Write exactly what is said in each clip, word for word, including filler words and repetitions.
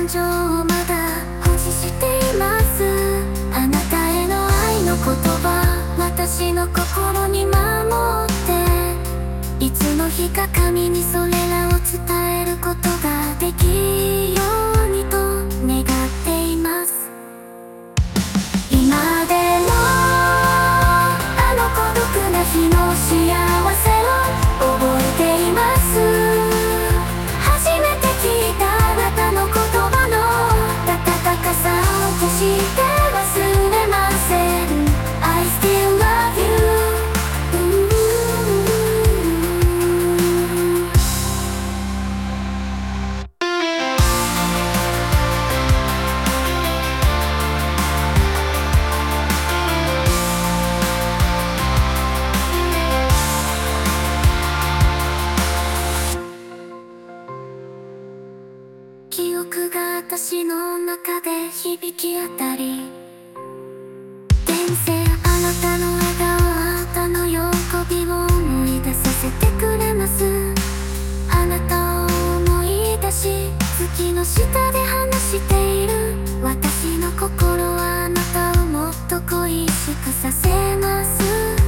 情をまだ保持しています。あなたへの愛の言葉、私の心に守って、いつの日か神にそれらを伝えることができるようにと願っています。今でもあの孤独な日の幸せを覚えています。初めて聞いたあなたの言葉の温かさを決して忘れません。 I still love you。 記憶が私の中で響き当たり、転生あなたの笑顔、あなたの喜びを思い出させてくれます。あなたを思い出し、月の下で話している私の心はあなたをもっと恋しくさせます。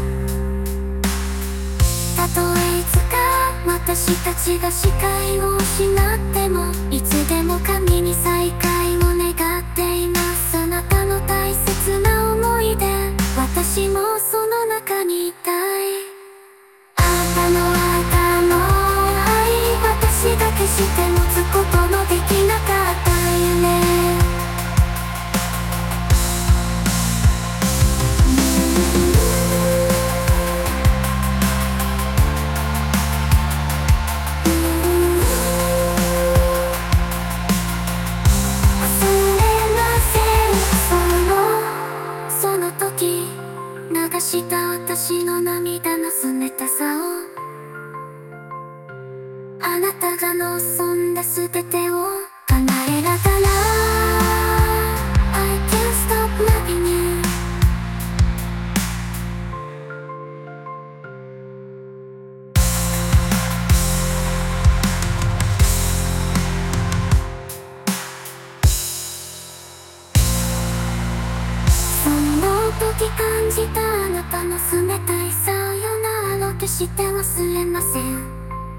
たとえいつか私たちが視界を失っても、いつでも神に再会を願っています。あなたの大切な思い出、私もその中にいたい。あなたのあなたの愛、私が決して持つことのできなかった夢。流した私の涙の冷たさを、あなたが望んだ全てを叶えられたら I can't stop loving you。 その時感じたあなたの冷たいさよならを決して忘れません。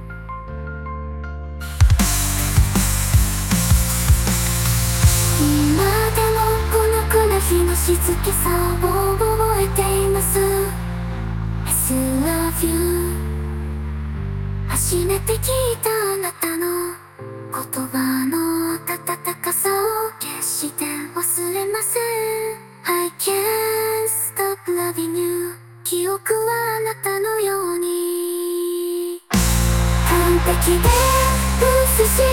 今でもこの暗日の静けさを覚えています。 I still love you。 初めて聞いたあなたの言葉の温かさを決して忘れません。I can't stop loving you。 記憶はあなたのように完璧で美しい。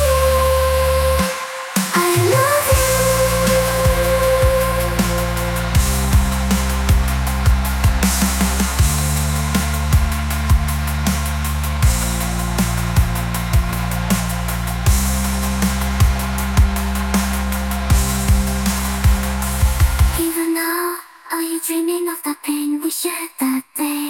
I love you。 Even now, are you dreaming of the pain we shared that day?